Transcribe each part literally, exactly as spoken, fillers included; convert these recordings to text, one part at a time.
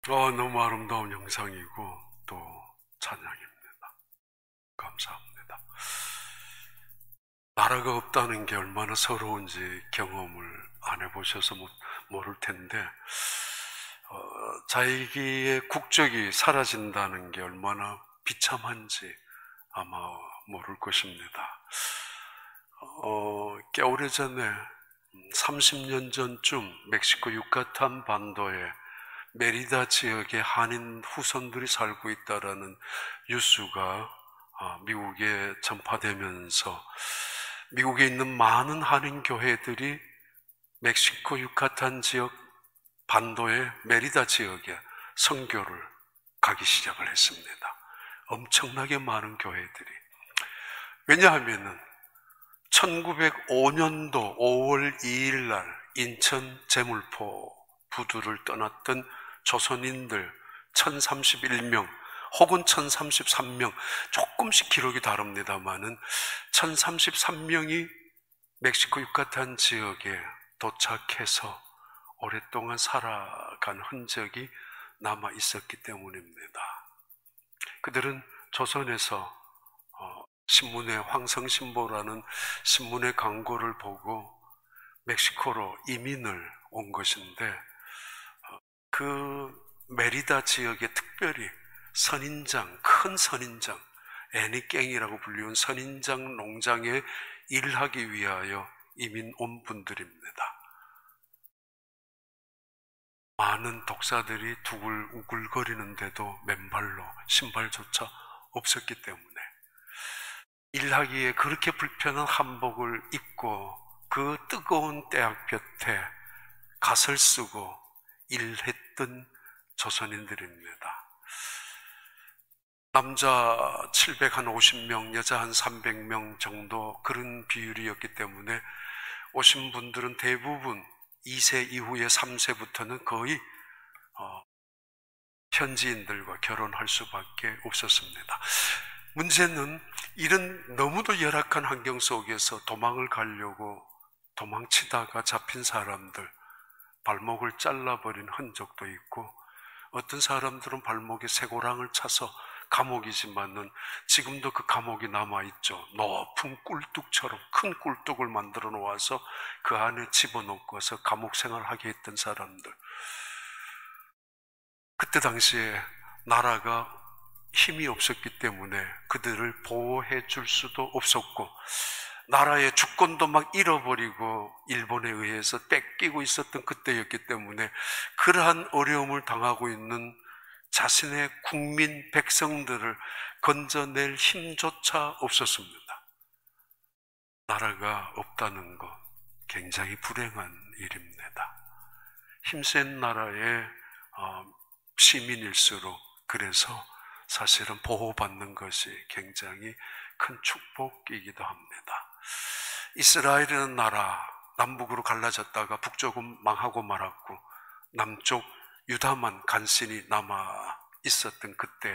어, 너무 아름다운 영상이고 또 찬양입니다. 감사합니다. 나라가 없다는 게 얼마나 서러운지 경험을 안 해보셔서 모를 텐데, 어, 자기의 국적이 사라진다는 게 얼마나 비참한지 아마 모를 것입니다. 어, 꽤 오래전에 삼십 년 전쯤 멕시코 유카탄 반도에 메리다 지역에 한인 후손들이 살고 있다라는 뉴스가 미국에 전파되면서 미국에 있는 많은 한인 교회들이 멕시코 유카탄 지역 반도의 메리다 지역에 선교를 가기 시작을 했습니다. 엄청나게 많은 교회들이. 왜냐하면은 천구백오 년도 오월 이일 날 인천 제물포 부두를 떠났던 조선인들 천삼십일 명 혹은 천삼십삼 명, 조금씩 기록이 다릅니다만은 천삼십삼 명이 멕시코 유카탄 지역에 도착해서 오랫동안 살아간 흔적이 남아 있었기 때문입니다. 그들은 조선에서 신문의 황성신보라는 신문의 광고를 보고 멕시코로 이민을 온 것인데, 그 메리다 지역에 특별히 선인장, 큰 선인장, 애니깽이라고 불리운 선인장 농장에 일하기 위하여 이민 온 분들입니다. 많은 독사들이 두글 우글거리는데도 맨발로 신발조차 없었기 때문에 일하기에 그렇게 불편한 한복을 입고 그 뜨거운 태양볕에 갓을 쓰고 일했던 조선인들입니다. 남자 칠백오십 명, 여자 한 삼백 명 정도 그런 비율이었기 때문에 오신 분들은 대부분 이 세 이후에 삼 세부터는 거의 어, 현지인들과 결혼할 수밖에 없었습니다. 문제는 이런 너무도 열악한 환경 속에서 도망을 가려고 도망치다가 잡힌 사람들, 발목을 잘라버린 흔적도 있고, 어떤 사람들은 발목에 쇠고랑을 차서 감옥이지만은 지금도 그 감옥이 남아있죠. 높은 꿀뚝처럼 큰 꿀뚝을 만들어 놓아서 그 안에 집어넣고서 감옥 생활하게 했던 사람들. 그때 당시에 나라가 힘이 없었기 때문에 그들을 보호해 줄 수도 없었고, 나라의 주권도 막 잃어버리고 일본에 의해서 뺏기고 있었던 그때였기 때문에 그러한 어려움을 당하고 있는 자신의 국민 백성들을 건져낼 힘조차 없었습니다. 나라가 없다는 것 굉장히 불행한 일입니다. 힘센 나라의 시민일수록 그래서 사실은 보호받는 것이 굉장히 큰 축복이기도 합니다. 이스라엘이라는 나라, 남북으로 갈라졌다가 북쪽은 망하고 말았고 남쪽 유다만 간신히 남아 있었던 그때,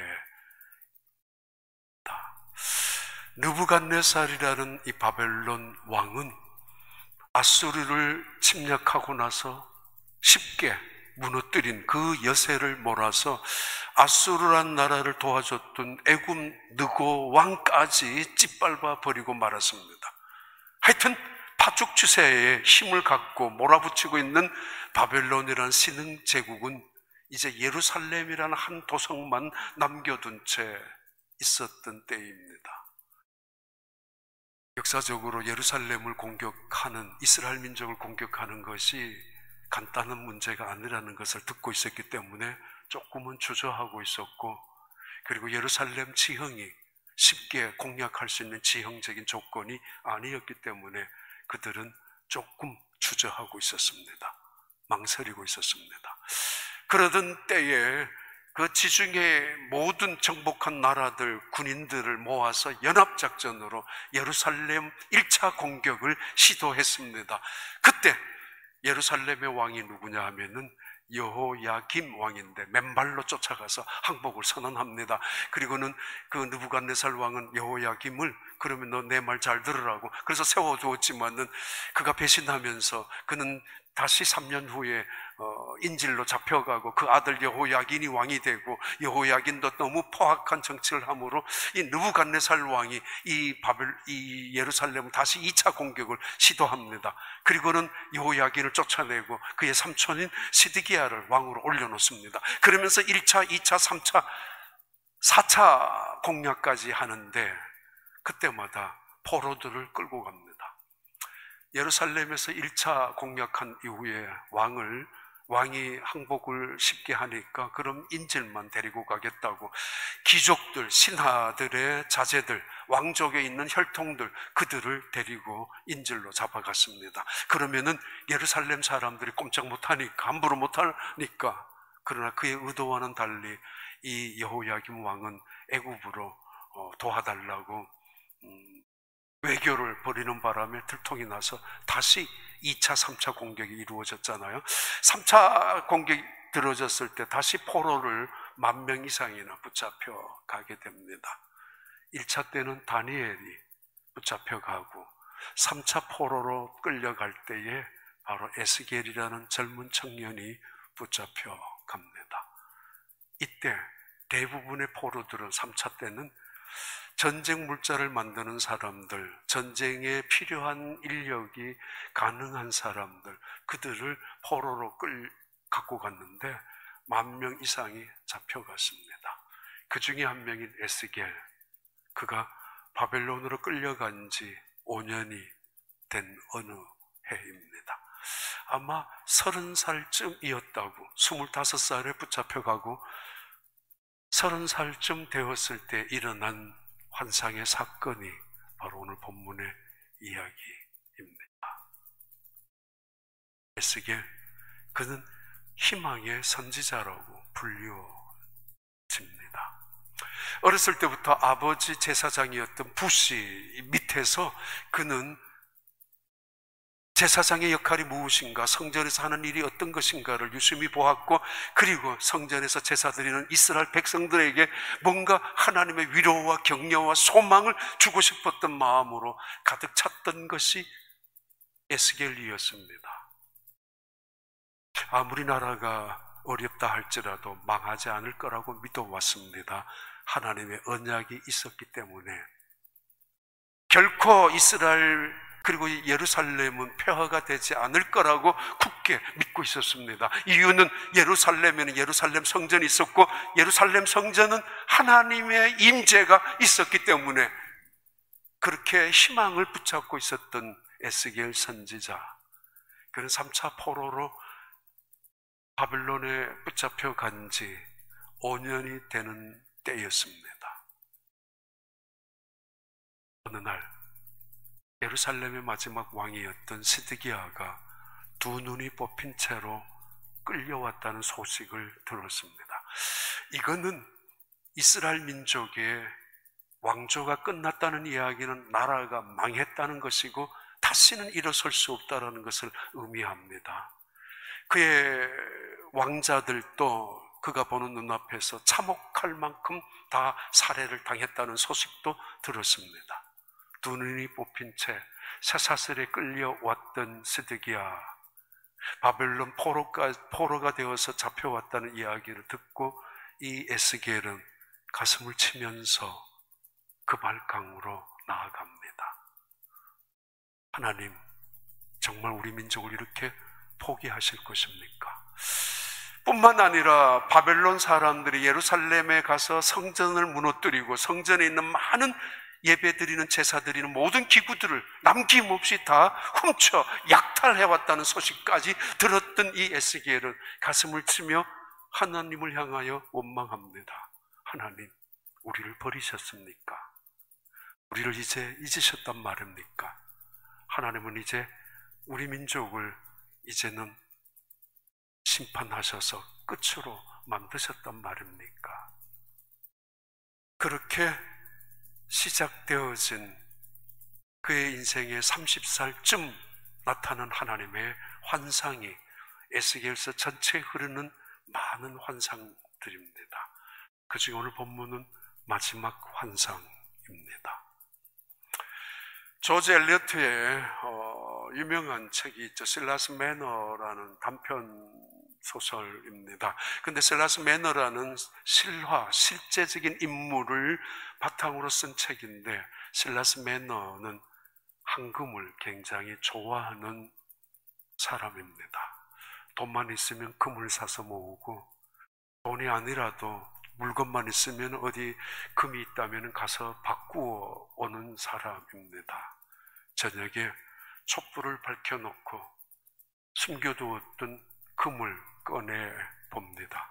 느부갓네살이라는 이 바벨론 왕은 아수르를 침략하고 나서 쉽게 무너뜨린 그 여세를 몰아서 아수르란 나라를 도와줬던 애굽 느고 왕까지 짓밟아 버리고 말았습니다. 하여튼 파죽 추세에 힘을 갖고 몰아붙이고 있는 바벨론이라는 신흥 제국은 이제 예루살렘이라는 한 도성만 남겨둔 채 있었던 때입니다. 역사적으로 예루살렘을 공격하는, 이스라엘 민족을 공격하는 것이 간단한 문제가 아니라는 것을 듣고 있었기 때문에 조금은 주저하고 있었고, 그리고 예루살렘 지형이 쉽게 공략할 수 있는 지형적인 조건이 아니었기 때문에 그들은 조금 주저하고 있었습니다. 망설이고 있었습니다. 그러던 때에 그 지중해 모든 정복한 나라들, 군인들을 모아서 연합작전으로 예루살렘 일 차 공격을 시도했습니다. 그때 예루살렘의 왕이 누구냐 하면은 여호야김 왕인데 맨발로 쫓아가서 항복을 선언합니다. 그리고는 그 느부갓네살 왕은 여호야김을 그러면 너 내 말 잘 들으라고 그래서 세워두었지만은 그가 배신하면서 그는 다시 삼 년 후에 어, 인질로 잡혀가고 그 아들 여호야긴이 왕이 되고, 여호야긴도 너무 포악한 정치를 함으로 이 느부갓네살 왕이 이 바벨 이 예루살렘을 다시 이 차 공격을 시도합니다. 그리고는 여호야긴을 쫓아내고 그의 삼촌인 시드기야를 왕으로 올려놓습니다. 그러면서 일 차, 이 차, 삼 차, 사 차 공략까지 하는데 그때마다 포로들을 끌고 갑니다. 예루살렘에서 일 차 공략한 이후에 왕을 왕이 항복을 쉽게 하니까 그럼 인질만 데리고 가겠다고 귀족들, 신하들의 자제들, 왕족에 있는 혈통들, 그들을 데리고 인질로 잡아갔습니다. 그러면은 예루살렘 사람들이 꼼짝 못하니까, 함부로 못하니까, 그러나 그의 의도와는 달리 이 여호야김 왕은 애굽으로 도와달라고 외교를 벌이는 바람에 들통이 나서 다시 이 차, 삼 차 공격이 이루어졌잖아요. 삼 차 공격이 들어졌을 때 다시 포로를 만 명 이상이나 붙잡혀 가게 됩니다. 일 차 때는 다니엘이 붙잡혀 가고 삼 차 포로로 끌려갈 때에 바로 에스겔이라는 젊은 청년이 붙잡혀 갑니다. 이때 대부분의 포로들은 삼 차 때는 전쟁 물자를 만드는 사람들, 전쟁에 필요한 인력이 가능한 사람들, 그들을 포로로 끌 갖고 갔는데 만 명 이상이 잡혀갔습니다. 그 중에 한 명인 에스겔, 그가 바벨론으로 끌려간 지 오 년이 된 어느 해입니다. 아마 서른 살쯤이었다고, 스물다섯 살에 붙잡혀가고 서른 살쯤 되었을 때 일어난 환상의 사건이 바로 오늘 본문의 이야기입니다. 에스겔, 그는 희망의 선지자라고 불리워집니다. 어렸을 때부터 아버지 제사장이었던 부시 밑에서 그는 제사장의 역할이 무엇인가, 성전에서 하는 일이 어떤 것인가를 유심히 보았고, 그리고 성전에서 제사 드리는 이스라엘 백성들에게 뭔가 하나님의 위로와 격려와 소망을 주고 싶었던 마음으로 가득 찼던 것이 에스겔이었습니다. 아무리 나라가 어렵다 할지라도 망하지 않을 거라고 믿어왔습니다. 하나님의 언약이 있었기 때문에 결코 이스라엘 그리고 예루살렘은 폐허가 되지 않을 거라고 굳게 믿고 있었습니다. 이유는 예루살렘에는 예루살렘 성전이 있었고 예루살렘 성전은 하나님의 임재가 있었기 때문에 그렇게 희망을 붙잡고 있었던 에스겔 선지자, 그는 삼 차 포로로 바벨론에 붙잡혀 간 지 오 년이 되는 때였습니다. 어느 날 예루살렘의 마지막 왕이었던 시드기야가 두 눈이 뽑힌 채로 끌려왔다는 소식을 들었습니다. 이거는 이스라엘 민족의 왕조가 끝났다는 이야기는 나라가 망했다는 것이고 다시는 일어설 수 없다는 것을 의미합니다. 그의 왕자들도 그가 보는 눈앞에서 참혹할 만큼 다 살해를 당했다는 소식도 들었습니다. 두 눈이 뽑힌 채 쇠사슬에 끌려왔던 시드기야, 바벨론 포로가, 포로가 되어서 잡혀왔다는 이야기를 듣고 이 에스겔은 가슴을 치면서 그 발강으로 나아갑니다. 하나님, 정말 우리 민족을 이렇게 포기하실 것입니까? 뿐만 아니라 바벨론 사람들이 예루살렘에 가서 성전을 무너뜨리고 성전에 있는 많은 예배드리는 제사드리는 모든 기구들을 남김없이 다 훔쳐 약탈해왔다는 소식까지 들었던 이 에스겔은 가슴을 치며 하나님을 향하여 원망합니다. 하나님, 우리를 버리셨습니까? 우리를 이제 잊으셨단 말입니까? 하나님은 이제 우리 민족을 이제는 심판하셔서 끝으로 만드셨단 말입니까? 그렇게 시작되어진 그의 인생의 서른 살쯤 나타난 하나님의 환상이 에스겔서 전체에 흐르는 많은 환상들입니다. 그 중에 오늘 본문은 마지막 환상입니다. 조지 엘리어트의 어, 유명한 책이 있죠. 실라스 매너라는 단편 소설입니다. 근데 셀라스 매너라는 실화, 실제적인 인물을 바탕으로 쓴 책인데, 셀라스 매너는 황금을 굉장히 좋아하는 사람입니다. 돈만 있으면 금을 사서 모으고, 돈이 아니라도 물건만 있으면 어디 금이 있다면 가서 바꾸어 오는 사람입니다. 저녁에 촛불을 밝혀놓고 숨겨두었던 금을 꺼내 봅니다.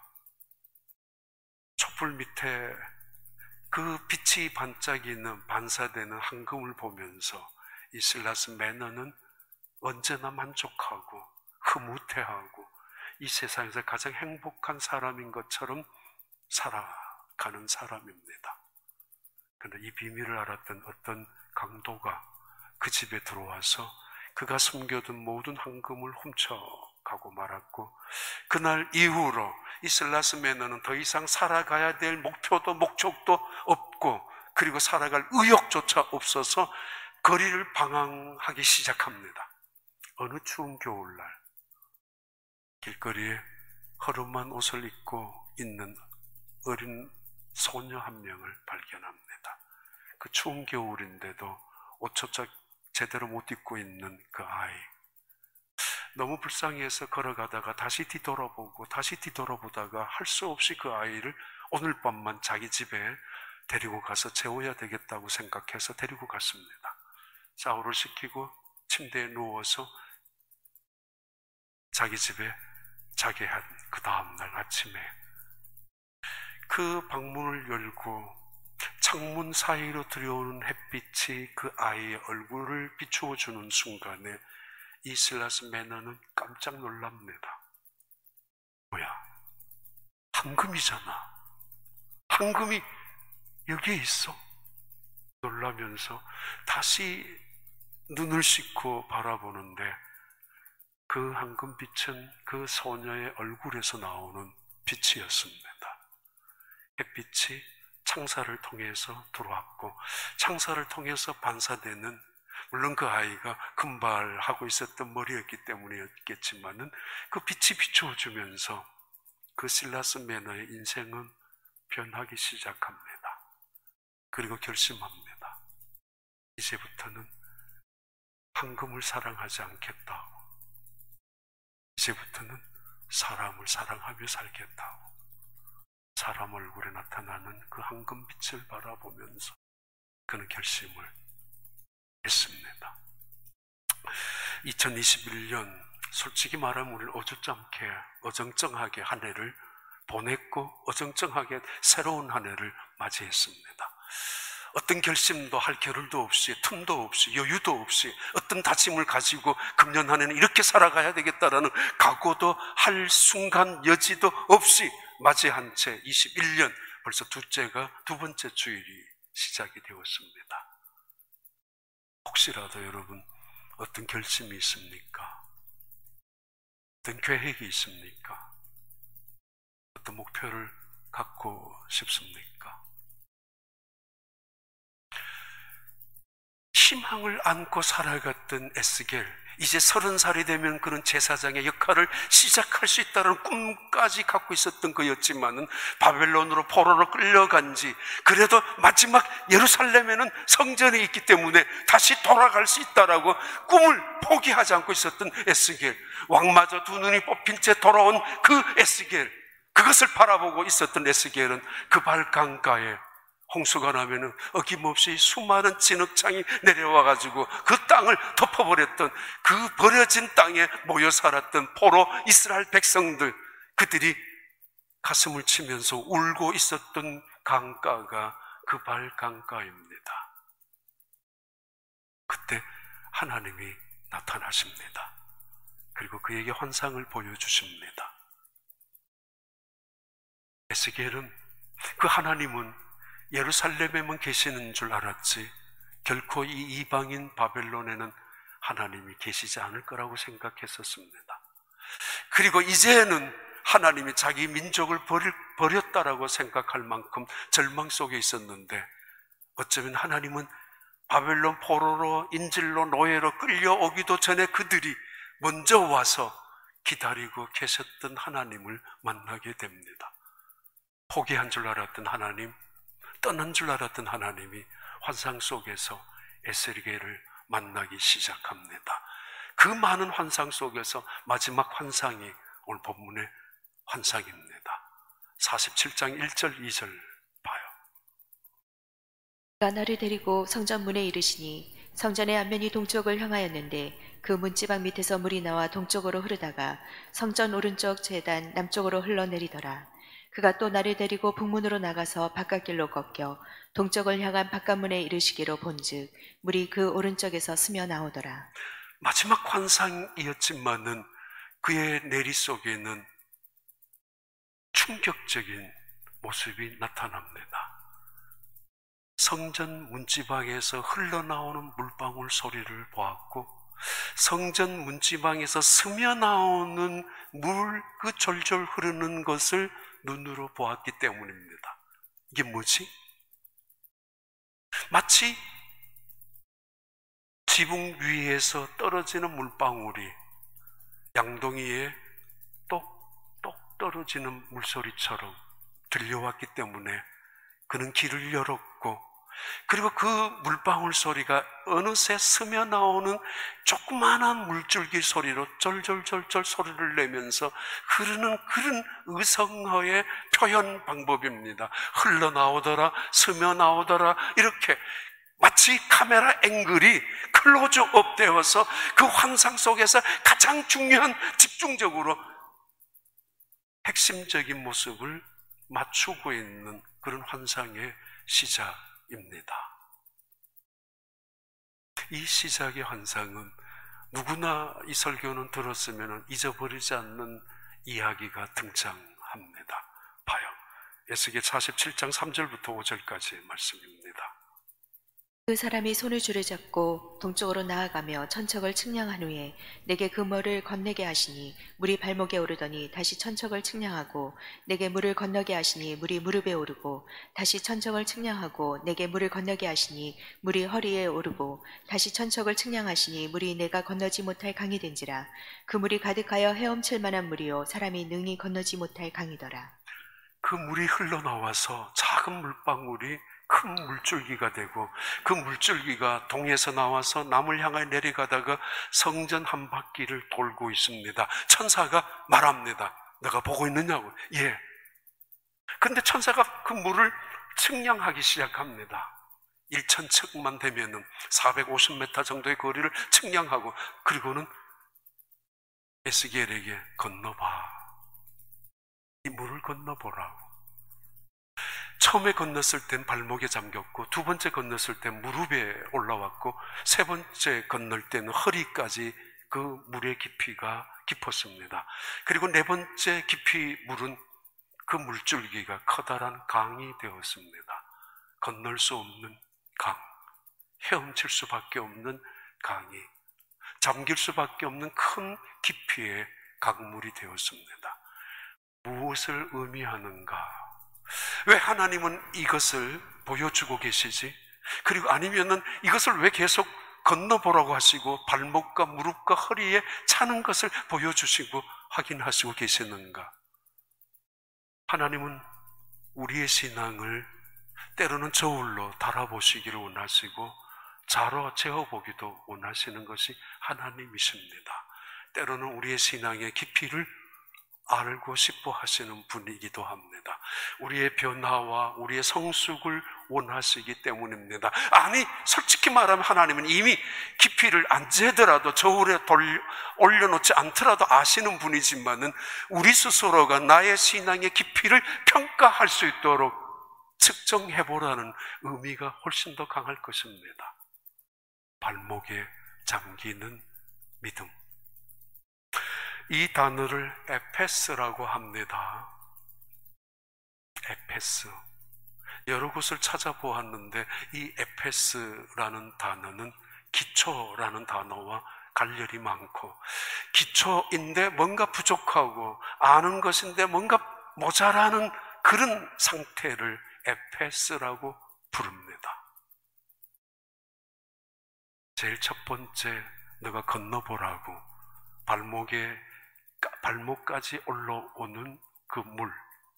촛불 밑에 그 빛이 반짝이는, 반사되는 황금을 보면서 이 실라스 매너는 언제나 만족하고 흐뭇해하고 이 세상에서 가장 행복한 사람인 것처럼 살아가는 사람입니다. 그런데 이 비밀을 알았던 어떤 강도가 그 집에 들어와서 그가 숨겨둔 모든 황금을 훔쳐가고 말았고, 그날 이후로 이 셀라스 매너는 더 이상 살아가야 될 목표도 목적도 없고, 그리고 살아갈 의욕조차 없어서 거리를 방황하기 시작합니다. 어느 추운 겨울날 길거리에 허름한 옷을 입고 있는 어린 소녀 한 명을 발견합니다. 그 추운 겨울인데도 옷조차 제대로 못 입고 있는 그 아이, 너무 불쌍해서 걸어가다가 다시 뒤돌아보고 다시 뒤돌아보다가 할 수 없이 그 아이를 오늘 밤만 자기 집에 데리고 가서 재워야 되겠다고 생각해서 데리고 갔습니다. 샤워를 시키고 침대에 누워서 자기 집에 자게 한 그 다음날 아침에 그 방문을 열고 창문 사이로 들여오는 햇빛이 그 아이의 얼굴을 비추어 주는 순간에 이 실라스 매너는 깜짝 놀랍니다. 뭐야? 황금이잖아. 황금이 여기에 있어? 놀라면서 다시 눈을 씻고 바라보는데, 그 황금빛은 그 소녀의 얼굴에서 나오는 빛이었습니다. 햇빛이 창사를 통해서 들어왔고, 창사를 통해서 반사되는, 물론 그 아이가 금발하고 있었던 머리였기 때문이었겠지만은 그 빛이 비추어주면서 그 실라스 매너의 인생은 변하기 시작합니다. 그리고 결심합니다. 이제부터는 황금을 사랑하지 않겠다고, 이제부터는 사람을 사랑하며 살겠다고. 사람 얼굴에 나타나는 그 황금빛을 바라보면서 그는 결심을 했습니다. 이천이십일 년, 솔직히 말하면 우리는 어줍잖게 어정쩡하게 한 해를 보냈고 어정쩡하게 새로운 한 해를 맞이했습니다. 어떤 결심도 할 겨를도 없이, 틈도 없이, 여유도 없이, 어떤 다짐을 가지고 금년 한 해는 이렇게 살아가야 되겠다라는 각오도 할 순간 여지도 없이 맞이한 채 이십일 년, 벌써 둘째가 두 번째 주일이 시작이 되었습니다. 혹시라도 여러분 어떤 결심이 있습니까? 어떤 계획이 있습니까? 어떤 목표를 갖고 싶습니까? 희망을 안고 살아갔던 에스겔, 이제 서른 살이 되면 그런 제사장의 역할을 시작할 수 있다는 꿈까지 갖고 있었던 그였지만은 바벨론으로 포로로 끌려간 지, 그래도 마지막 예루살렘에는 성전이 있기 때문에 다시 돌아갈 수 있다라고 꿈을 포기하지 않고 있었던 에스겔, 왕마저 두 눈이 뽑힌 채 돌아온 그 에스겔, 그것을 바라보고 있었던 에스겔은 그 발강가에 홍수가 나면은 어김없이 수많은 진흙창이 내려와가지고 그 땅을 덮어버렸던, 그 버려진 땅에 모여 살았던 포로 이스라엘 백성들, 그들이 가슴을 치면서 울고 있었던 강가가 그 발강가입니다. 그때 하나님이 나타나십니다. 그리고 그에게 환상을 보여주십니다. 에스겔은, 그 하나님은 예루살렘에만 계시는 줄 알았지 결코 이 이방인 바벨론에는 하나님이 계시지 않을 거라고 생각했었습니다. 그리고 이제는 하나님이 자기 민족을 버릴, 버렸다라고 생각할 만큼 절망 속에 있었는데, 어쩌면 하나님은 바벨론 포로로 인질로 노예로 끌려오기도 전에 그들이 먼저 와서 기다리고 계셨던 하나님을 만나게 됩니다. 포기한 줄 알았던 하나님, 떠난 줄 알았던 하나님이 환상 속에서 에스겔을 만나기 시작합니다. 그 많은 환상 속에서 마지막 환상이 오늘 본문의 환상입니다. 사십칠 장 일 절 이 절 봐요. 그가 나를 데리고 성전 문에 이르시니 성전의 앞면이 동쪽을 향하였는데 그 문지방 밑에서 물이 나와 동쪽으로 흐르다가 성전 오른쪽 제단 남쪽으로 흘러내리더라. 그가 또 나를 데리고 북문으로 나가서 바깥길로 꺾여 동쪽을 향한 바깥문에 이르시기로 본즉 물이 그 오른쪽에서 스며 나오더라. 마지막 환상이었지만은 그의 내리 속에는 충격적인 모습이 나타납니다. 성전 문지방에서 흘러나오는 물방울 소리를 보았고 성전 문지방에서 스며 나오는 물 그 졸졸 흐르는 것을 눈으로 보았기 때문입니다. 이게 뭐지? 마치 지붕 위에서 떨어지는 물방울이 양동이에 똑똑 떨어지는 물소리처럼 들려왔기 때문에 그는 길을 열었고, 그리고 그 물방울 소리가 어느새 스며 나오는 조그마한 물줄기 소리로 쫄쫄쫄쫄 소리를 내면서 흐르는 그런 의성어의 표현 방법입니다. 흘러나오더라, 스며 나오더라, 이렇게 마치 카메라 앵글이 클로즈업 되어서 그 환상 속에서 가장 중요한, 집중적으로 핵심적인 모습을 맞추고 있는 그런 환상의 시작입니다. 이 시작의 환상은 누구나 이 설교는 들었으면 잊어버리지 않는 이야기가 등장합니다. 봐요. 에스겔 사십칠 장 삼 절부터 오 절까지의 말씀입니다. 그 사람이 손을 줄을 잡고 동쪽으로 나아가며 천척을 측량한 후에 내게 그 물을 건네게 하시니 물이 발목에 오르더니 다시 천척을 측량하고 내게 물을 건너게 하시니 물이 무릎에 오르고 다시 천척을 측량하고 내게 물을 건너게 하시니 물이 허리에 오르고 다시 천척을 측량하시니 물이 내가 건너지 못할 강이 된지라. 그 물이 가득하여 헤엄칠 만한 물이요 사람이 능히 건너지 못할 강이더라. 그 물이 흘러나와서 작은 물방울이 큰 물줄기가 되고, 그 물줄기가 동에서 나와서 남을 향해 내려가다가 성전 한 바퀴를 돌고 있습니다. 천사가 말합니다. 내가 보고 있느냐고. 예. 근데 천사가 그 물을 측량하기 시작합니다. 천 척만 되면은 사백오십 미터 정도의 거리를 측량하고, 그리고는 에스겔에게 건너봐. 이 물을 건너보라고. 처음에 건넜을 땐 발목에 잠겼고, 두 번째 건넜을 땐 무릎에 올라왔고, 세 번째 건널 때는 허리까지 그 물의 깊이가 깊었습니다. 그리고 네 번째 깊이 물은 그 물줄기가 커다란 강이 되었습니다. 건널 수 없는 강, 헤엄칠 수밖에 없는 강이, 잠길 수밖에 없는 큰 깊이의 강물이 되었습니다. 무엇을 의미하는가? 왜 하나님은 이것을 보여주고 계시지? 그리고 아니면은 이것을 왜 계속 건너보라고 하시고 발목과 무릎과 허리에 차는 것을 보여주시고 확인하시고 계시는가? 하나님은 우리의 신앙을 때로는 저울로 달아보시기를 원하시고 자로 재어보기도 원하시는 것이 하나님이십니다. 때로는 우리의 신앙의 깊이를 알고 싶어 하시는 분이기도 합니다. 우리의 변화와 우리의 성숙을 원하시기 때문입니다. 아니, 솔직히 말하면 하나님은 이미 깊이를 안 재더라도 저울에 돌려, 올려놓지 않더라도 아시는 분이지만은 우리 스스로가 나의 신앙의 깊이를 평가할 수 있도록 측정해보라는 의미가 훨씬 더 강할 것입니다. 발목에 잠기는 믿음. 이 단어를 에페스라고 합니다. 에페스. 여러 곳을 찾아보았는데 이 에페스라는 단어는 기초라는 단어와 관련이 많고, 기초인데 뭔가 부족하고 아는 것인데 뭔가 모자라는 그런 상태를 에페스라고 부릅니다. 제일 첫 번째, 너가 건너보라고 발목에 발목까지 올라오는 그 물.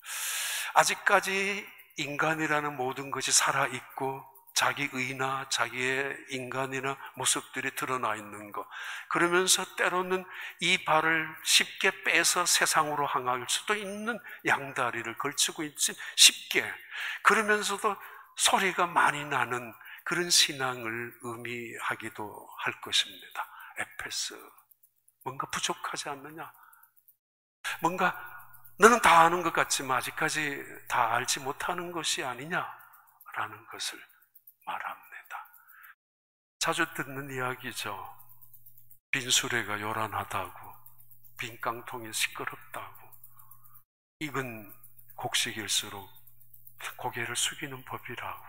아직까지 인간이라는 모든 것이 살아있고 자기 의나 자기의 인간이나 모습들이 드러나 있는 것. 그러면서 때로는 이 발을 쉽게 빼서 세상으로 향할 수도 있는 양다리를 걸치고 있지 쉽게. 그러면서도 소리가 많이 나는 그런 신앙을 의미하기도 할 것입니다. 에페스, 뭔가 부족하지 않느냐? 뭔가 너는 다 아는 것 같지만 아직까지 다 알지 못하는 것이 아니냐라는 것을 말합니다. 자주 듣는 이야기죠. 빈 수레가 요란하다고, 빈 깡통이 시끄럽다고, 익은 곡식일수록 고개를 숙이는 법이라고.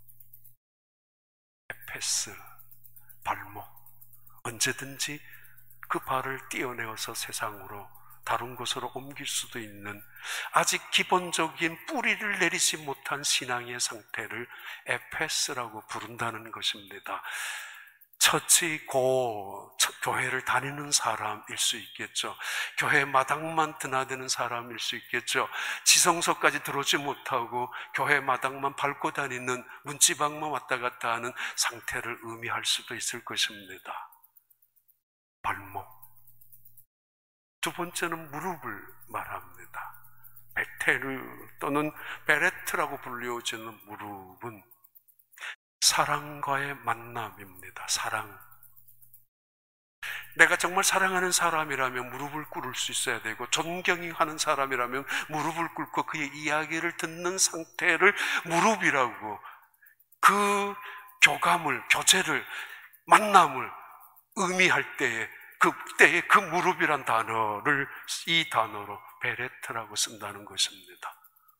에페스, 발목, 언제든지 그 발을 떼어내어서 세상으로 다른 곳으로 옮길 수도 있는 아직 기본적인 뿌리를 내리지 못한 신앙의 상태를 에페스라고 부른다는 것입니다. 처치 고 교회를 다니는 사람일 수 있겠죠. 교회 마당만 드나드는 사람일 수 있겠죠. 지성소까지 들어오지 못하고 교회 마당만 밟고 다니는 문지방만 왔다 갔다 하는 상태를 의미할 수도 있을 것입니다. 발목. 두 번째는 무릎을 말합니다. 베테르 또는 베레트라고 불리워지는 무릎은 사랑과의 만남입니다. 사랑. 내가 정말 사랑하는 사람이라면 무릎을 꿇을 수 있어야 되고, 존경하는 사람이라면 무릎을 꿇고 그의 이야기를 듣는 상태를 무릎이라고, 그 교감을, 교제를, 만남을 의미할 때에 그때에 그 무릎이란 단어를 이 단어로 베레트라고 쓴다는 것입니다.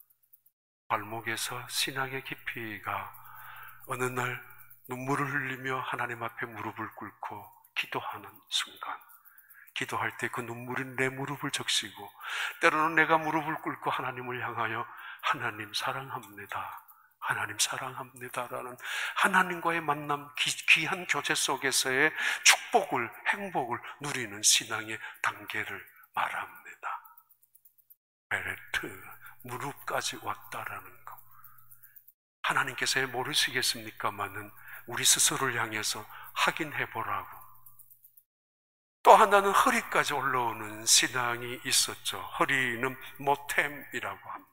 발목에서 신앙의 깊이가 어느 날 눈물을 흘리며 하나님 앞에 무릎을 꿇고 기도하는 순간, 기도할 때 그 눈물이 내 무릎을 적시고, 때로는 내가 무릎을 꿇고 하나님을 향하여 하나님 사랑합니다, 하나님 사랑합니다라는 하나님과의 만남, 귀한 교제 속에서의 축복을, 행복을 누리는 신앙의 단계를 말합니다. 베레트, 무릎까지 왔다라는 것. 하나님께서 모르시겠습니까마는 우리 스스로를 향해서 확인해보라고. 또 하나는 허리까지 올라오는 신앙이 있었죠. 허리는 모템이라고 합니다.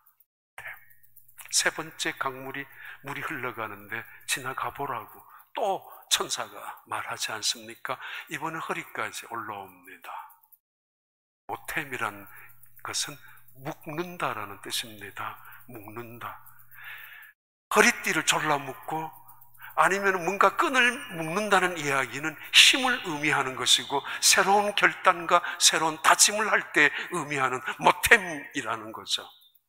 세 번째 강물이 물이 흘러가는데 지나가 보라고 또 천사가 말하지 않습니까? 이번에 허리까지 올라옵니다. 모템이란 것은 묶는다라는 뜻입니다. 묶는다. 허리띠를 졸라 묶고 아니면 뭔가 끈을 묶는다는 이야기는 힘을 의미하는 것이고, 새로운 결단과 새로운 다짐을 할 때 의미하는 모템이라는 거죠.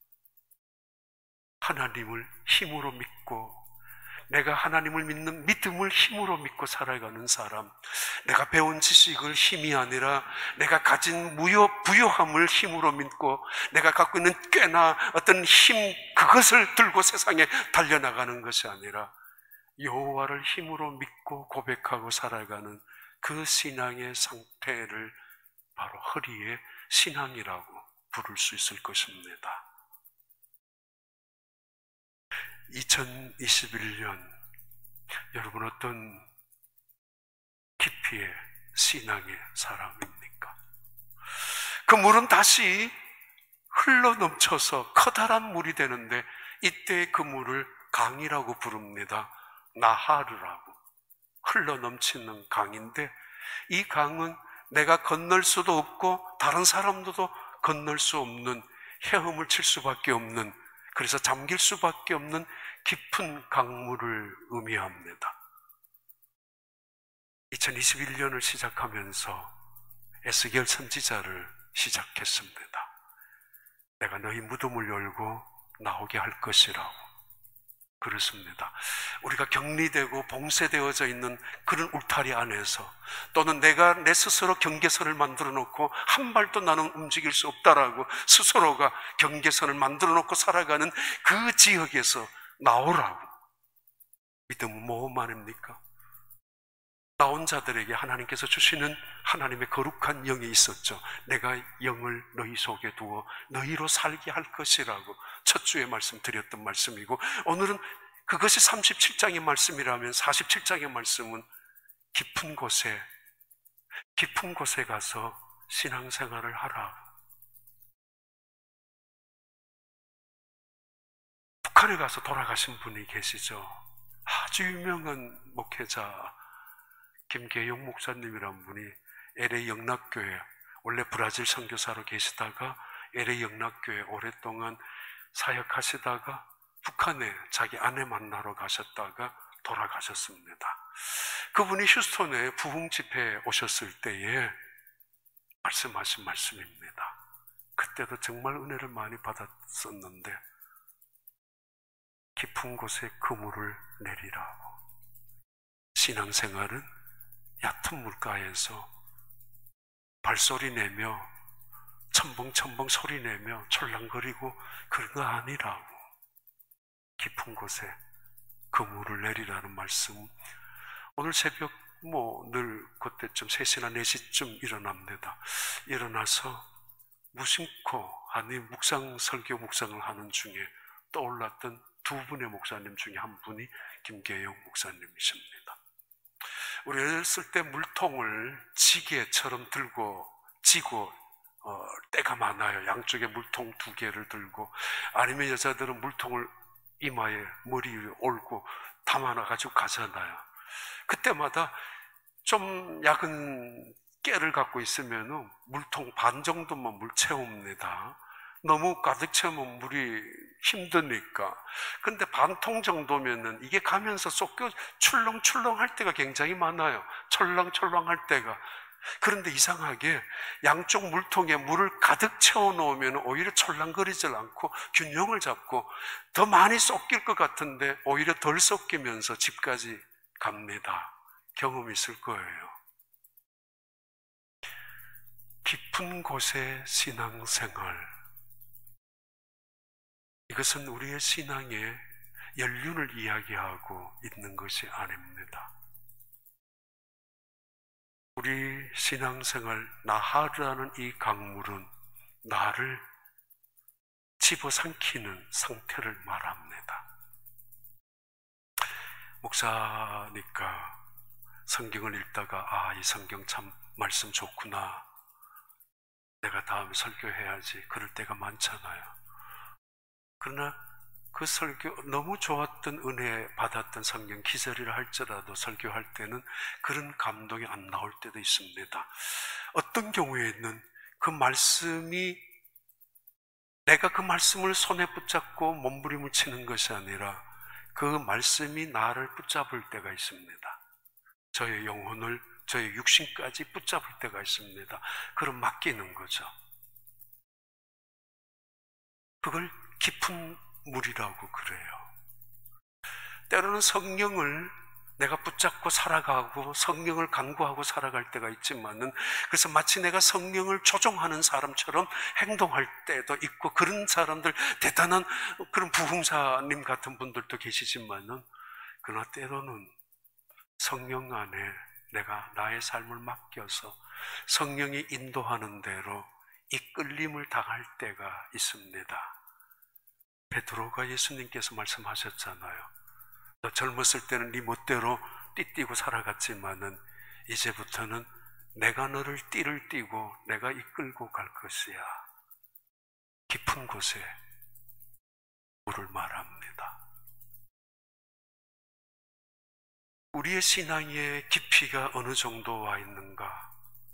하나님을 힘으로 믿고, 내가 하나님을 믿는 믿음을 힘으로 믿고 살아가는 사람, 내가 배운 지식을 힘이 아니라 내가 가진 무효, 부요함을 힘으로 믿고, 내가 갖고 있는 꾀나 어떤 힘, 그것을 들고 세상에 달려나가는 것이 아니라 여호와를 힘으로 믿고 고백하고 살아가는 그 신앙의 상태를 바로 허리의 신앙이라고 부를 수 있을 것입니다. 이천이십일 년 여러분 어떤 깊이의 신앙의 사람입니까? 그 물은 다시 흘러 넘쳐서 커다란 물이 되는데, 이때 그 물을 강이라고 부릅니다. 나하르라고. 흘러 넘치는 강인데, 이 강은 내가 건널 수도 없고 다른 사람들도 건널 수 없는, 헤엄을 칠 수밖에 없는, 그래서 잠길 수밖에 없는 깊은 강물을 의미합니다. 이천이십일 년을 시작하면서 에스겔 선지자를 시작했습니다. 내가 너희 무덤을 열고 나오게 할 것이라고. 그렇습니다. 우리가 격리되고 봉쇄되어져 있는 그런 울타리 안에서, 또는 내가 내 스스로 경계선을 만들어 놓고 한 발도 나는 움직일 수 없다라고 스스로가 경계선을 만들어 놓고 살아가는 그 지역에서 나오라고. 믿음은 뭐 말입니까? 나온 자들에게 하나님께서 주시는 하나님의 거룩한 영이 있었죠. 내가 영을 너희 속에 두어 너희로 살게 할 것이라고 첫 주에 말씀드렸던 말씀이고, 오늘은 그것이 삼십칠 장의 말씀이라면 사십칠 장의 말씀은 깊은 곳에 깊은 곳에 가서 신앙생활을 하라. 북한에 가서 돌아가신 분이 계시죠. 아주 유명한 목회자 김계용 목사님이라는 분이 엘에이 영락교회, 원래 브라질 선교사로 계시다가 엘에이 영락교회 오랫동안 사역하시다가 북한에 자기 아내 만나러 가셨다가 돌아가셨습니다. 그분이 휴스턴에 부흥 집회에 오셨을 때에 말씀하신 말씀입니다. 그때도 정말 은혜를 많이 받았었는데, 깊은 곳에 그물을 내리라고. 신앙생활은 얕은 물가에서 발소리 내며 첨벙첨벙 소리 내며 철랑거리고 그런 거 아니라고. 깊은 곳에 그물을 내리라는 말씀. 오늘 새벽 뭐 늘 그때쯤 세 시나 네 시쯤 일어납니다. 일어나서 무심코 아니 묵상 설교 묵상을 하는 중에 떠올랐던 두 분의 목사님 중에 한 분이 김계영 목사님이십니다. 우리 어렸을 때 물통을 지게처럼 들고 지고 어, 때가 많아요. 양쪽에 물통 두 개를 들고, 아니면 여자들은 물통을 이마에 머리 위에 올고 담아놔가지고 가잖아요. 그때마다 좀 약은 깨를 갖고 있으면 물통 반 정도만 물 채웁니다. 너무 가득 채우면 물이 힘드니까. 근데 반통 정도면은 이게 가면서 쏟겨 출렁출렁 할 때가 굉장히 많아요. 철렁철렁 할 때가. 그런데 이상하게 양쪽 물통에 물을 가득 채워 놓으면 오히려 철렁거리질 않고 균형을 잡고 더 많이 쏟길 것 같은데 오히려 덜 쏟기면서 집까지 갑니다. 경험이 있을 거예요. 깊은 곳의 신앙생활, 이것은 우리의 신앙의 연륜을 이야기하고 있는 것이 아닙니다. 우리 신앙생활, 나하라는 이 강물은 나를 집어삼키는 상태를 말합니다. 목사니까 성경을 읽다가 아, 이 성경 참 말씀 좋구나, 내가 다음에 설교해야지, 그럴 때가 많잖아요. 그러나 그 설교, 너무 좋았던 은혜 받았던 성경 기절이라 할지라도 설교할 때는 그런 감동이 안 나올 때도 있습니다. 어떤 경우에는 그 말씀이, 내가 그 말씀을 손에 붙잡고 몸부림을 치는 것이 아니라 그 말씀이 나를 붙잡을 때가 있습니다. 저의 영혼을, 저의 육신까지 붙잡을 때가 있습니다. 그럼 맡기는 거죠. 그걸 깊은 물이라고 그래요. 때로는 성령을 내가 붙잡고 살아가고 성령을 간구하고 살아갈 때가 있지만은, 그래서 마치 내가 성령을 조종하는 사람처럼 행동할 때도 있고, 그런 사람들, 대단한 그런 부흥사님 같은 분들도 계시지만은, 그러나 때로는 성령 안에 내가 나의 삶을 맡겨서 성령이 인도하는 대로 이끌림을 당할 때가 있습니다. 베드로가 예수님께서 말씀하셨잖아요. 너 젊었을 때는 네 멋대로 띠띠고 살아갔지만은 이제부터는 내가 너를 띠를 띠고 내가 이끌고 갈 것이야. 깊은 곳에 물을 말합니다. 우리의 신앙의 깊이가 어느 정도 와 있는가?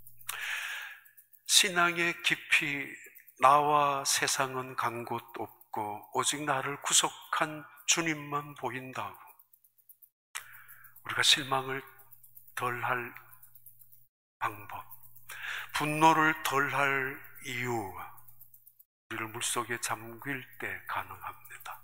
신앙의 깊이, 나와 세상은 간 곳 없고 오직 나를 구속한 주님만 보인다고. 우리가 실망을 덜할 방법, 분노를 덜할 이유, 우리를 물속에 잠길 때 가능합니다.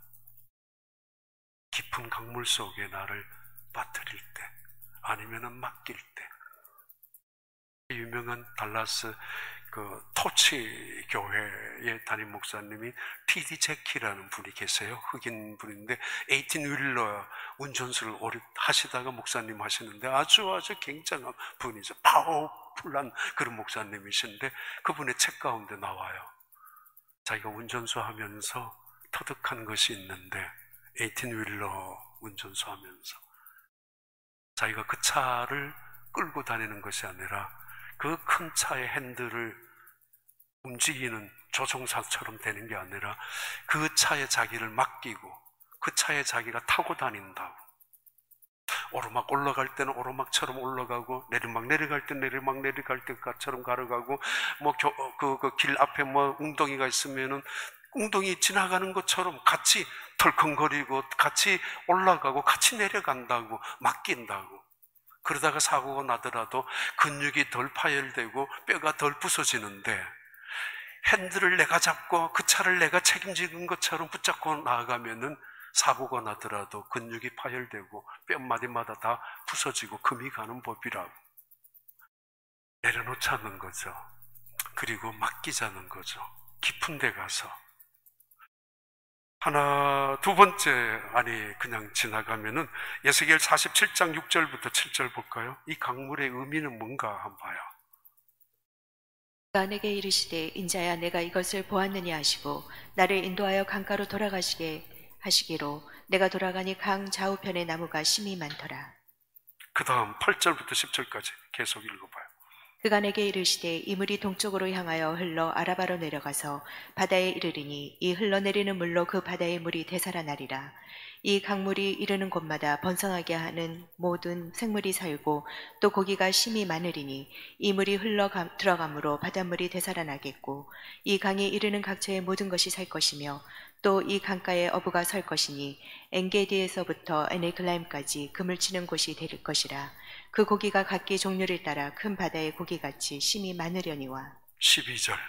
깊은 강물 속에 나를 빠뜨릴 때, 아니면 맡길 때. 유명한 달라스 그 토치 교회의 담임 목사님이 티디 제키라는 분이 계세요. 흑인 분인데 에이틴 윌러 운전수를 오래 하시다가 목사님 하시는데 아주 아주 굉장한 분이죠. 파워풀한 그런 목사님이신데 그분의 책 가운데 나와요. 자기가 운전수 하면서 터득한 것이 있는데 에이틴 윌러 운전수 하면서 자기가 그 차를 끌고 다니는 것이 아니라 그 큰 차의 핸들을 움직이는 조종사처럼 되는 게 아니라 그 차에 자기를 맡기고 그 차에 자기가 타고 다닌다고. 오르막 올라갈 때는 오르막처럼 올라가고 내리막 내려갈 때 내리막 내려갈 때처럼 가려가고 뭐 그 그 길 앞에 뭐 웅덩이가 있으면은 웅덩이 지나가는 것처럼 같이 덜컹거리고 같이 올라가고 같이 내려간다고 맡긴다고. 그러다가 사고가 나더라도 근육이 덜 파열되고 뼈가 덜 부서지는데 핸들을 내가 잡고 그 차를 내가 책임지는 것처럼 붙잡고 나아가면은 사고가 나더라도 근육이 파열되고 뼈마디마다 다 부서지고 금이 가는 법이라고. 내려놓자는 거죠. 그리고 맡기자는 거죠. 깊은 데 가서. 하나, 두 번째, 아니, 그냥 지나가면은, 에스겔 사십칠 장 육 절부터 칠 절 볼까요? 이 강물의 의미는 뭔가 한번 봐요. 그가 내게 이르시되 인자야 내가 이것을 보았느냐 하시고 나를 인도하여 강가로 돌아가시게 하시기로 내가 돌아가니 강 좌우편에 나무가 심히 많더라. 그 다음 팔 절부터 십 절까지 계속 읽어봐요. 그가 내게 이르시되 이 물이 동쪽으로 향하여 흘러 아라바로 내려가서 바다에 이르리니 이 흘러내리는 물로 그 바다의 물이 되살아나리라. 이 강물이 이르는 곳마다 번성하게 하는 모든 생물이 살고 또 고기가 심히 많으리니 이 물이 흘러 들어가므로 바닷물이 되살아나겠고 이 강이 이르는 각처의 모든 것이 살 것이며 또 이 강가에 어부가 설 것이니 엔게디에서부터 에네글라임까지 금을 치는 곳이 될 것이라. 그 고기가 각기 종류를 따라 큰 바다의 고기같이 심히 많으려니와. 십이 절.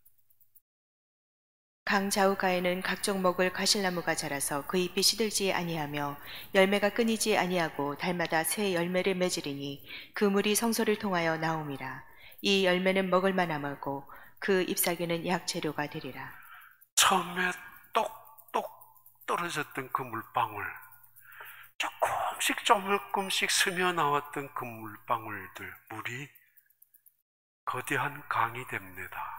강 좌우가에는 각종 먹을 가실나무가 자라서 그 잎이 시들지 아니하며 열매가 끊이지 아니하고 달마다 새 열매를 맺으리니 그 물이 성소를 통하여 나옴이라. 이 열매는 먹을 만하고 그 잎사귀는 약재료가 되리라. 처음에 똑똑 떨어졌던 그 물방울, 조금씩 조금씩 스며 나왔던 그 물방울들, 물이 거대한 강이 됩니다.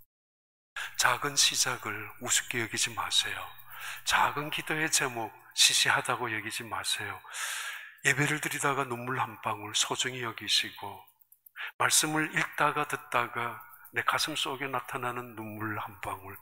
작은 시작을 우습게 여기지 마세요. 작은 기도의 제목 시시하다고 여기지 마세요. 예배를 드리다가 눈물 한 방울 소중히 여기시고 말씀을 읽다가 듣다가 내 가슴 속에 나타나는 눈물 한 방울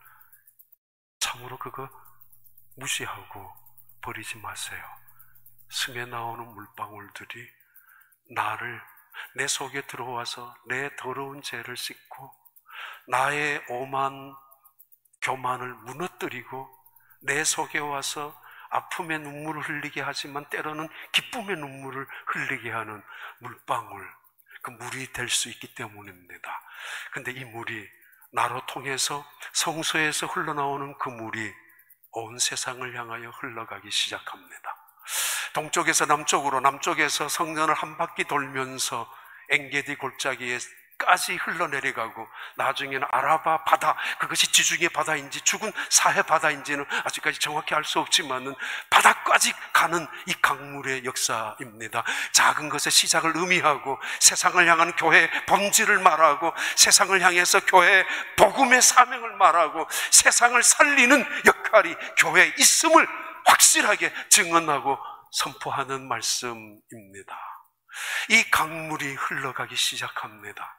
참으로 그거 무시하고 버리지 마세요. 스며 나오는 물방울들이 나를 내 속에 들어와서 내 더러운 죄를 씻고 나의 오만 교만을 무너뜨리고 내 속에 와서 아픔의 눈물을 흘리게 하지만 때로는 기쁨의 눈물을 흘리게 하는 물방울, 그 물이 될 수 있기 때문입니다. 근데 이 물이 나로 통해서 성소에서 흘러나오는 그 물이 온 세상을 향하여 흘러가기 시작합니다. 동쪽에서 남쪽으로, 남쪽에서 성전을 한 바퀴 돌면서 엔게디 골짜기에까지 흘러내려가고 나중에는 아라바 바다, 그것이 지중해 바다인지 죽은 사해 바다인지는 아직까지 정확히 알 수 없지만은 바다까지 가는 이 강물의 역사입니다. 작은 것의 시작을 의미하고 세상을 향한 교회의 본질을 말하고 세상을 향해서 교회의 복음의 사명을 말하고 세상을 살리는 역할이 교회에 있음을 확실하게 증언하고 선포하는 말씀입니다. 이 강물이 흘러가기 시작합니다.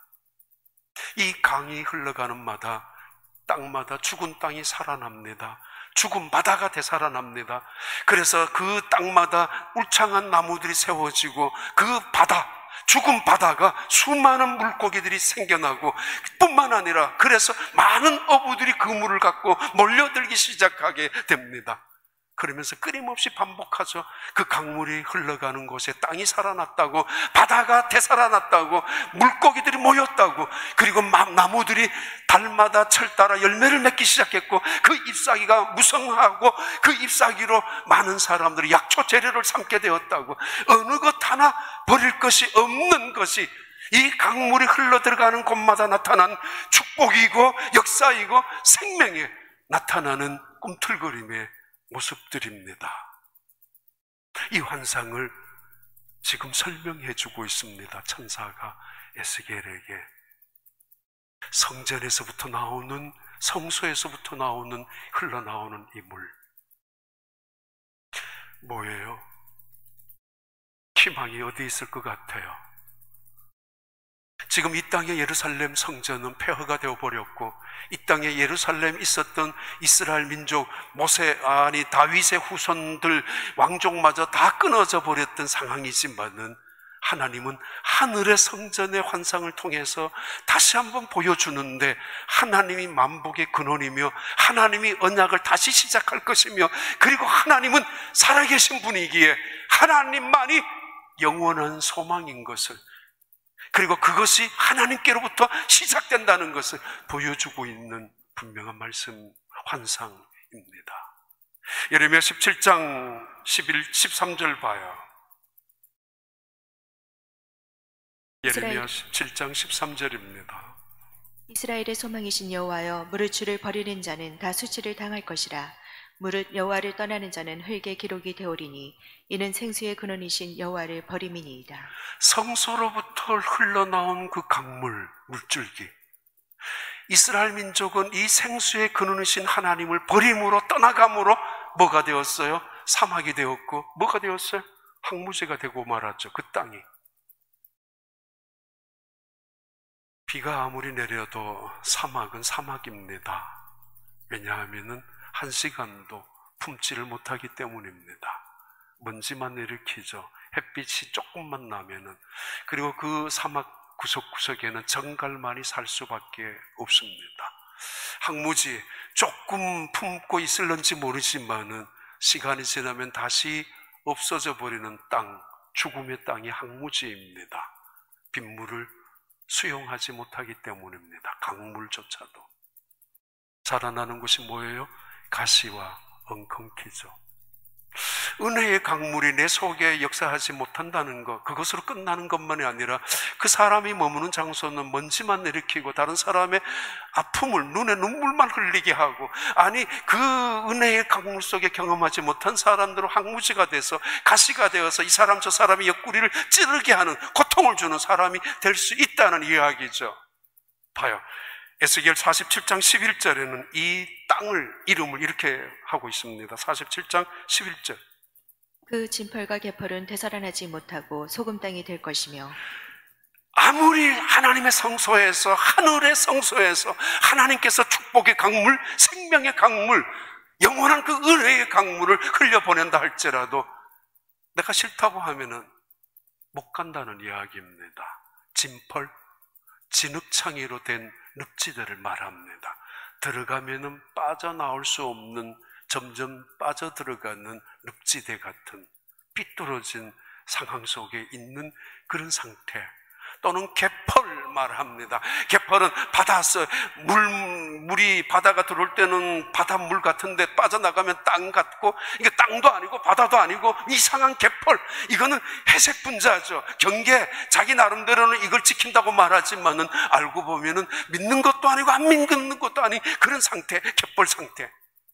이 강이 흘러가는 마다 땅마다 죽은 땅이 살아납니다. 죽은 바다가 되살아납니다. 그래서 그 땅마다 울창한 나무들이 세워지고 그 바다, 죽은 바다가 수많은 물고기들이 생겨나고 뿐만 아니라 그래서 많은 어부들이 그 물을 갖고 몰려들기 시작하게 됩니다. 그러면서 끊임없이 반복하죠. 그 강물이 흘러가는 곳에 땅이 살아났다고, 바다가 되살아났다고, 물고기들이 모였다고, 그리고 나무들이 달마다 철 따라 열매를 맺기 시작했고 그 잎사귀가 무성하고 그 잎사귀로 많은 사람들이 약초 재료를 삼게 되었다고, 어느 것 하나 버릴 것이 없는 것이 이 강물이 흘러들어가는 곳마다 나타난 축복이고 역사이고 생명에 나타나는 꿈틀거림의 모습들입니다. 이 환상을 지금 설명해 주고 있습니다. 천사가 에스겔에게. 성전에서부터 나오는, 성소에서부터 나오는, 흘러나오는 이 물 뭐예요? 희망이 어디 있을 것 같아요? 지금 이 땅의 예루살렘 성전은 폐허가 되어버렸고, 이 땅에 예루살렘 있었던 이스라엘 민족, 모세, 아니 다윗의 후손들, 왕족마저 다 끊어져 버렸던 상황이지만은 하나님은 하늘의 성전의 환상을 통해서 다시 한번 보여주는데, 하나님이 만복의 근원이며 하나님이 언약을 다시 시작할 것이며, 그리고 하나님은 살아계신 분이기에 하나님만이 영원한 소망인 것을, 그리고 그것이 하나님께로부터 시작된다는 것을 보여주고 있는 분명한 말씀, 환상입니다. 예레미야 십칠 장 십일, 십삼 절 봐요. 예레미야 십칠 장 십삼 절입니다. 이스라엘의 소망이신 여호와여, 무릇 주를 버리는 자는 다 수치를 당할 것이라. 무릇 여호와를 떠나는 자는 흙의 기록이 되오리니 이는 생수의 근원이신 여호와를 버림이니이다. 성소로부터 흘러나온 그 강물, 물줄기, 이스라엘 민족은 이 생수의 근원이신 하나님을 버림으로 떠나감으로 뭐가 되었어요? 사막이 되었고, 뭐가 되었어요? 황무지가 되고 말았죠. 그 땅이. 비가 아무리 내려도 사막은 사막입니다. 왜냐하면 한 시간도 품지를 못하기 때문입니다. 먼지만 일으키죠. 햇빛이 조금만 나면은. 그리고 그 사막 구석구석에는 정갈만이 살 수밖에 없습니다. 황무지 조금 품고 있을런지 모르지만은 시간이 지나면 다시 없어져 버리는 땅, 죽음의 땅이 황무지입니다. 빗물을 수용하지 못하기 때문입니다. 강물조차도. 자라나는 것이 뭐예요? 가시와 엉겅퀴죠. 은혜의 강물이 내 속에 역사하지 못한다는 것, 그것으로 끝나는 것만이 아니라 그 사람이 머무는 장소는 먼지만 일으키고 다른 사람의 아픔을, 눈에 눈물만 흘리게 하고, 아니 그 은혜의 강물 속에 경험하지 못한 사람들은 황무지가 돼서 가시가 되어서 이 사람 저 사람이 옆구리를 찌르게 하는, 고통을 주는 사람이 될 수 있다는 이야기죠. 봐요. 에스겔 사십칠 장 십일 절에는 이 땅을, 이름을 이렇게 하고 있습니다. 사십칠 장 십일 절. 그 진펄과 개펄은 되살아나지 못하고 소금 땅이 될 것이며, 아무리 하나님의 성소에서, 하늘의 성소에서 하나님께서 축복의 강물, 생명의 강물, 영원한 그 은혜의 강물을 흘려보낸다 할지라도 내가 싫다고 하면은 못 간다는 이야기입니다. 진펄, 진흙창이로 된 늪지대를 말합니다. 들어가면은 빠져나올 수 없는, 점점 빠져들어가는 늪지대 같은 삐뚤어진 상황 속에 있는 그런 상태. 또는 개펄 말합니다. 개펄은 바다에서 물, 물이 바다가 들어올 때는 바닷물 같은데 빠져나가면 땅 같고, 이게 땅도 아니고 바다도 아니고 이상한 개펄. 이거는 회색 분자죠. 경계, 자기 나름대로는 이걸 지킨다고 말하지만은 알고 보면은 믿는 것도 아니고 안 믿는 것도 아닌 그런 상태, 개펄 상태.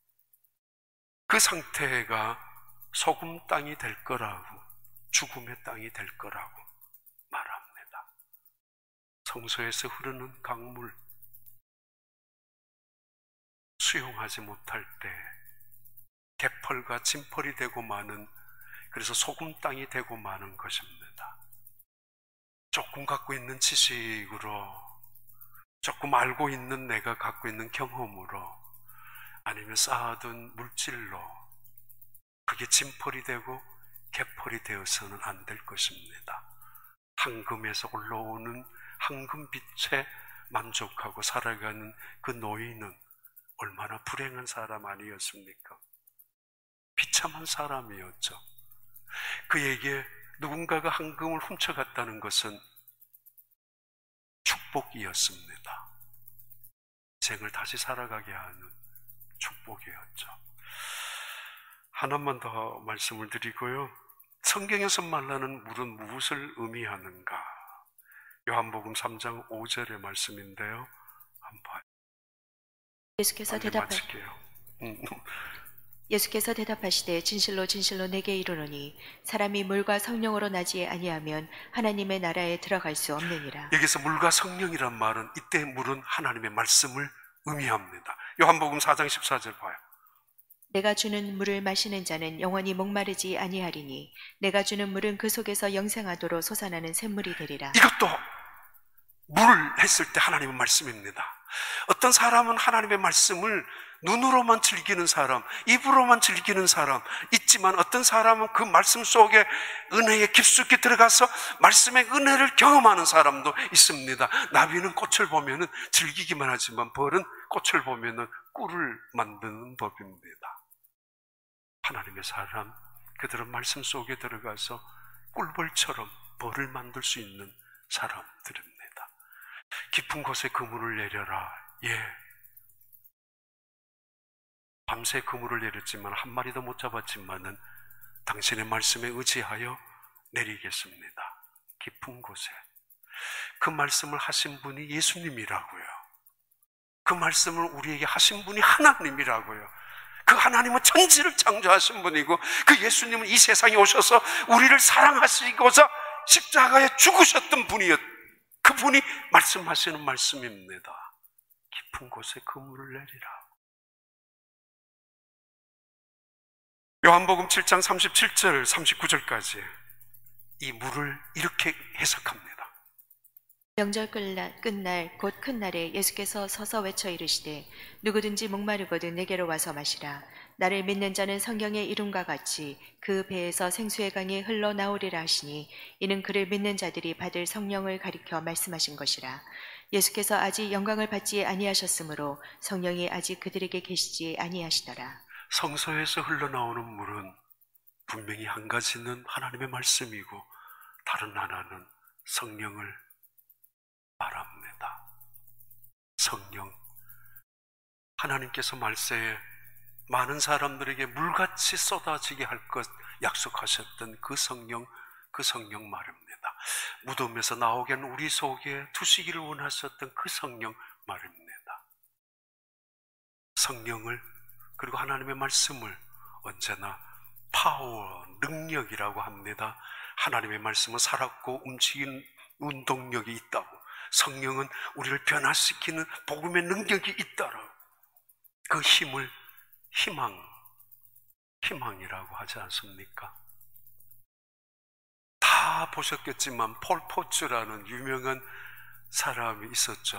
그 상태가 소금 땅이 될 거라고, 죽음의 땅이 될 거라고 말합니다. 성소에서 흐르는 강물, 수용하지 못할 때 개펄과 진펄이 되고 마는, 그래서 소금 땅이 되고 마는 것입니다. 조금 갖고 있는 지식으로, 조금 알고 있는 내가 갖고 있는 경험으로, 아니면 쌓아둔 물질로 그게 진펄이 되고 개펄이 되어서는 안 될 것입니다. 황금에서 올라오는 황금빛에 만족하고 살아가는 그 노인은 얼마나 불행한 사람 아니었습니까? 비참한 사람이었죠. 그에게 누군가가 황금을 훔쳐갔다는 것은 축복이었습니다. 인생을 다시 살아가게 하는 축복이었죠. 하나만 더 말씀을 드리고요. 성경에서 말하는 물은 무엇을 의미하는가? 요한복음 삼 장 오 절의 말씀인데요. 한번 봐요. 예수께서 대답하 음. 예수께서 대답하시되 진실로 진실로 내게 이르노니 사람이 물과 성령으로 나지 아니하면 하나님의 나라에 들어갈 수 없느니라. 여기서 물과 성령이란 말은 이때 물은 하나님의 말씀을 의미합니다. 요한복음 사 장 십사 절 봐요. 내가 주는 물을 마시는 자는 영원히 목마르지 아니하리니 내가 주는 물은 그 속에서 영생하도록 솟아나는 샘물이 되리라. 이것도 물을 했을 때 하나님의 말씀입니다. 어떤 사람은 하나님의 말씀을 눈으로만 즐기는 사람, 입으로만 즐기는 사람 있지만 어떤 사람은 그 말씀 속에 은혜에 깊숙이 들어가서 말씀의 은혜를 경험하는 사람도 있습니다. 나비는 꽃을 보면은 즐기기만 하지만 벌은 꽃을 보면은 꿀을 만드는 법입니다. 하나님의 사람, 그들은 말씀 속에 들어가서 꿀벌처럼 벌을 만들 수 있는 사람들입니다. 깊은 곳에 그물을 내려라. 예. 밤새 그물을 내렸지만 한 마리도 못 잡았지만은 당신의 말씀에 의지하여 내리겠습니다. 깊은 곳에. 그 말씀을 하신 분이 예수님이라고요. 그 말씀을 우리에게 하신 분이 하나님이라고요. 그 하나님은 천지를 창조하신 분이고 그 예수님은 이 세상에 오셔서 우리를 사랑하시고자 십자가에 죽으셨던 분이었. 그분이 말씀하시는 말씀입니다. 깊은 곳에 그물을 내리라. 요한복음 칠 장 삼십칠 절 삼십구 절까지 이 물을 이렇게 해석합니다. 명절 끝날, 끝날 곧 큰 날에 예수께서 서서 외쳐 이르시되 누구든지 목마르거든 내게로 와서 마시라. 나를 믿는 자는 성경의 이름과 같이 그 배에서 생수의 강이 흘러나오리라 하시니 이는 그를 믿는 자들이 받을 성령을 가리켜 말씀하신 것이라. 예수께서 아직 영광을 받지 아니하셨으므로 성령이 아직 그들에게 계시지 아니하시더라. 성서에서 흘러나오는 물은 분명히 한 가지는 하나님의 말씀이고 다른 하나는 성령을 말합니다. 성령. 하나님께서 말세에 많은 사람들에게 물같이 쏟아지게 할 것 약속하셨던 그 성령, 그 성령 말입니다. 무덤에서 나오게 한 우리 속에 두시기를 원하셨던 그 성령 말입니다. 성령을, 그리고 하나님의 말씀을 언제나 파워, 능력이라고 합니다. 하나님의 말씀은 살았고 움직이는 운동력이 있다고, 성령은 우리를 변화시키는 복음의 능력이 있다라고, 그 힘을 희망, 희망이라고 하지 않습니까? 다 보셨겠지만 폴 포츠라는 유명한 사람이 있었죠.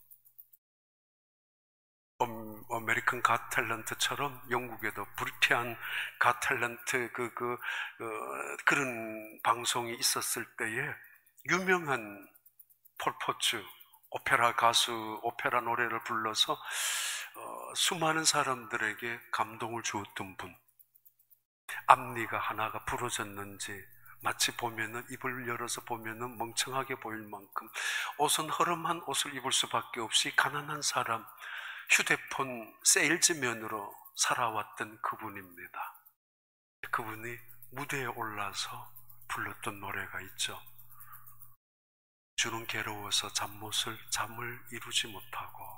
아메리칸 갓 탤런트처럼 영국에도 브리티안 갓 탤런트 그, 그, 그, 그런 방송이 있었을 때에 유명한 폴 포츠, 오페라 가수, 오페라 노래를 불러서 어, 수많은 사람들에게 감동을 주었던 분. 앞니가 하나가 부러졌는지 마치 보면은 입을 열어서 보면은 멍청하게 보일 만큼 옷은 허름한 옷을 입을 수밖에 없이 가난한 사람, 휴대폰 세일즈맨으로 살아왔던 그분입니다. 그분이 무대에 올라서 불렀던 노래가 있죠. 주는 괴로워서 잠못을 잠을 이루지 못하고,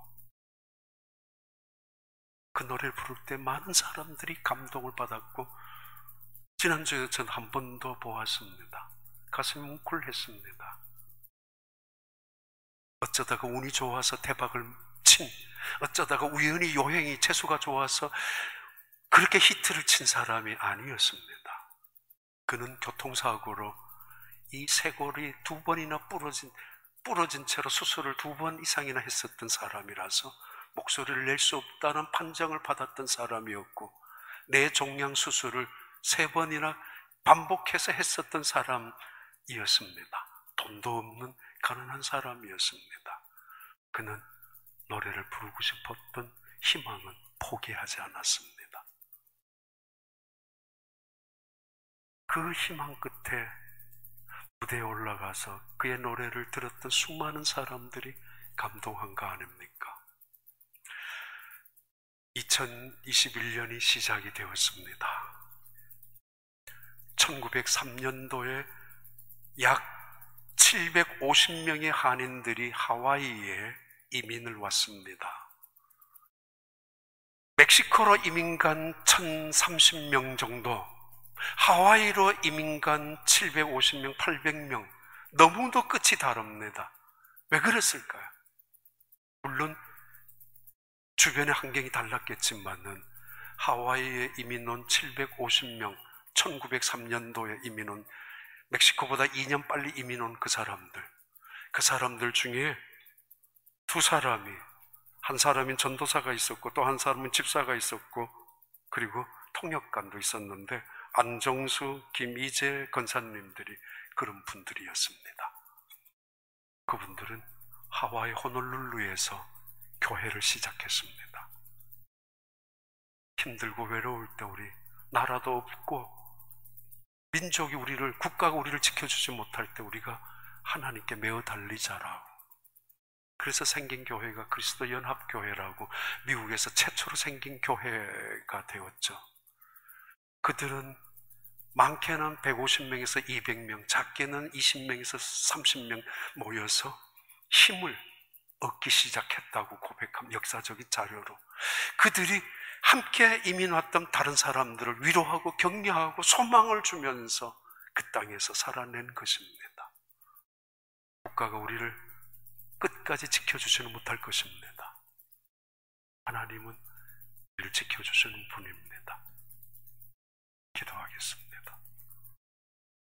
그 노래를 부를 때 많은 사람들이 감동을 받았고 지난주에 전 한 번 더 보았습니다. 가슴이 뭉클했습니다. 어쩌다가 운이 좋아서 대박을 친, 어쩌다가 우연히 요행이 재수가 좋아서 그렇게 히트를 친 사람이 아니었습니다. 그는 교통사고로 이 쇄골이 두 번이나 부러진, 부러진 채로 수술을 두 번 이상이나 했었던 사람이라서 목소리를 낼 수 없다는 판정을 받았던 사람이었고, 뇌종양 수술을 세 번이나 반복해서 했었던 사람이었습니다. 돈도 없는 가난한 사람이었습니다. 그는 노래를 부르고 싶었던 희망은 포기하지 않았습니다. 그 희망 끝에 무대에 올라가서 그의 노래를 들었던 수많은 사람들이 감동한 거 아닙니까? 이천이십일 년이 시작이 되었습니다. 천구백삼 년도에 약 칠백오십 명의 한인들이 하와이에 이민을 왔습니다. 멕시코로 이민 간 천삼십 명 정도, 하와이로 이민 간 칠백오십 명, 팔백 명, 너무도 끝이 다릅니다. 왜 그랬을까요? 물론 주변의 환경이 달랐겠지만은 하와이에 이민 온 칠백오십 명, 천구백삼 년도에 이민 온, 멕시코보다 이 년 빨리 이민 온 그 사람들, 그 사람들 중에 두 사람이, 한 사람은 전도사가 있었고 또 한 사람은 집사가 있었고 그리고 통역관도 있었는데 안정수, 김이재 권사님들이 그런 분들이었습니다. 그분들은 하와이 호놀룰루에서 교회를 시작했습니다. 힘들고 외로울 때 우리 나라도 없고 민족이 우리를, 국가가 우리를 지켜주지 못할 때 우리가 하나님께 매어 달리자라고. 그래서 생긴 교회가 그리스도 연합교회라고 미국에서 최초로 생긴 교회가 되었죠. 그들은 많게는 백오십 명에서 이백 명, 작게는 이십 명에서 삼십 명 모여서 힘을 얻기 시작했다고 고백한 역사적인 자료로, 그들이 함께 이민 왔던 다른 사람들을 위로하고 격려하고 소망을 주면서 그 땅에서 살아낸 것입니다. 국가가 우리를 끝까지 지켜주지는 못할 것입니다. 하나님은 우리를 지켜주시는 분입니다. 기도하겠습니다.